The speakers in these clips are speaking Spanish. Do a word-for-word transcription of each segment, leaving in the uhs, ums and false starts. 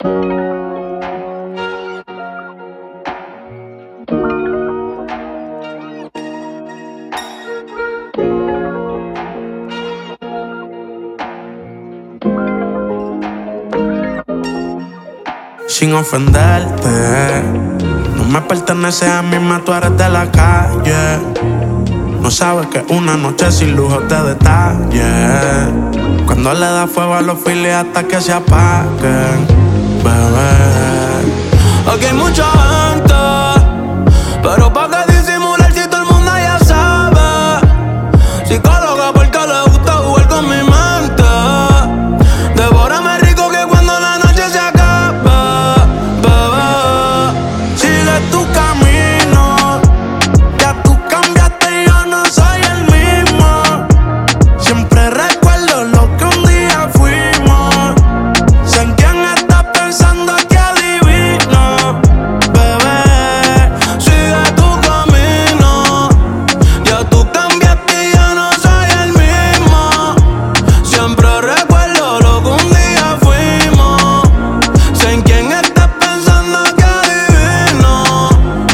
Sin ofenderte, no me pertenece a mí, más tú eres de la calle. No sabes que una noche sin lujos de detalle, cuando le da fuego a los files hasta que se apaguen, bebé. Aquí hay mucha gente, pero pa' que disimular si todo el mundo ya sabe. Psicóloga porque le gusta jugar con mi mente. Devórame rico que cuando la noche se acabe, bebé. Sigue tu camino, ya tú cambiaste y yo no soy el mismo. Siempre recuerdo lo que un día fuimos. Sé en quién estás pensando, que adivino, bebé. Sigue tu camino, ya tú cambiaste y yo no soy el mismo. Siempre recuerdo lo que un día fuimos. Sé en quién estás pensando, que adivino,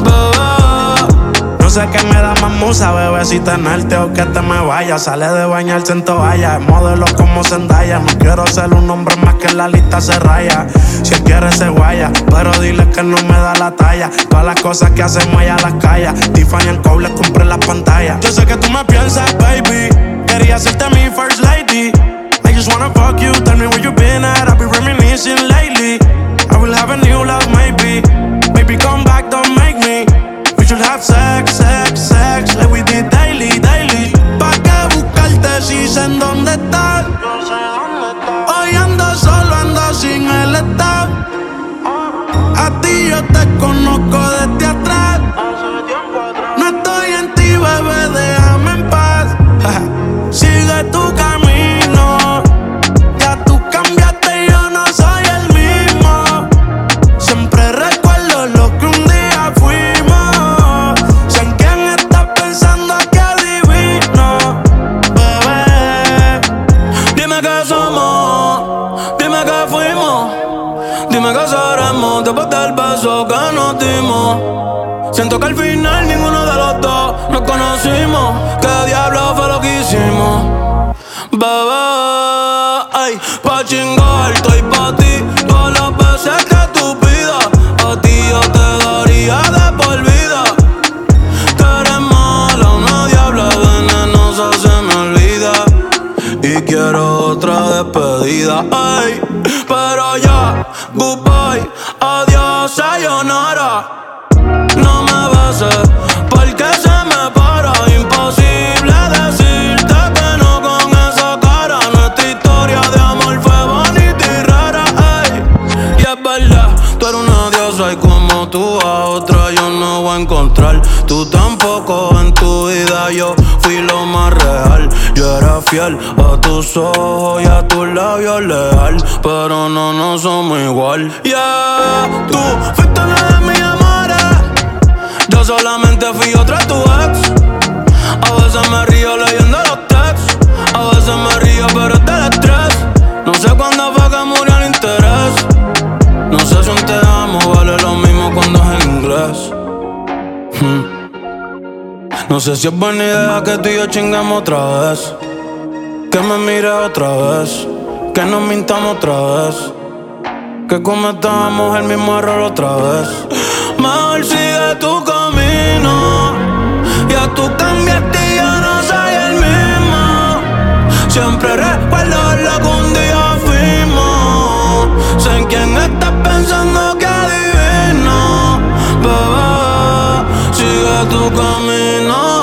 bebé. No sé qué me da más musa, bebé, si tenerte o que te me vaya. Sale de bañarse en toalla, modelo como Zendaya. No quiero ser un hombre más que en la lista se raya. Si él quiere se guaya, pero dile que no me da la talla. Todas las cosas que hacemos ella las calla. Tiffany en Cole, compré las pantallas. Yo sé que tú me piensas, baby, quería hacerte mi first lady. I just wanna fuck you, tell me where you been at. I've been reminiscing lately. I will have a new love, maybe. Baby, come back, don't make me. We should have sex, sex, sex, like we did daily, daily. ¿Pa' qué buscarte si sé en dónde estás? Yo sé dónde estás. Hoy ando solo, ando sin el staff. A ti yo te conozco desde atrás. Hace tiempo atrás. No estoy en ti, bebé, déjame en paz. Sigue tu camino, ya tú cambiaste y yo no soy el mismo. Siempre recuerdo lo que un día fuimos. Sé en quién estás pensando, que adivino, bebé. Dime qué somos, dime qué fuimos, dime qué seremos después del beso que nos dimos. Siento que al final ninguno de los dos nos conocimos. ¿Qué diablo fue lo que hicimos? Bebé, ay, pa' chingar, estoy pa' ti. Todas las veces que tú pidas, a ti yo te daría de por vida. Tú eres mala, una diabla venenosa, se me olvida. Y quiero otra despedida, ay. Pero ya, goodbye, adiós, sayonara. No me beses, porque se me para. Imposible decirte que no con esa cara. Nuestra historia de amor fue bonita y rara, ay. Y es verdad, tú eres una diosa y como tú a otra yo no voy a encontrar. Tú tampoco, en tu vida yo fui lo más real. Yo era fiel a tus ojos y a tus labios leal, pero no, no somos igual. Yeah, tú fuiste una de mis amores, yo solamente fui otra tu ex. A veces me río leyendo los texts, a veces me río pero es del estrés. No sé cuándo fue que murió el interés. No sé si un te amo vale lo mismo cuando es en inglés. hmm. No sé si es buena idea que tú y yo chingamos otra vez, que me mires otra vez, que nos mintamos otra vez, que cometamos el mismo error otra vez. Mejor sigue tu camino, ya tú cambiaste y yo no soy el mismo. Siempre recuerdo lo que un día fuimos. Sé en quién estás pensando, que adivino, bebé. Sigue tu camino.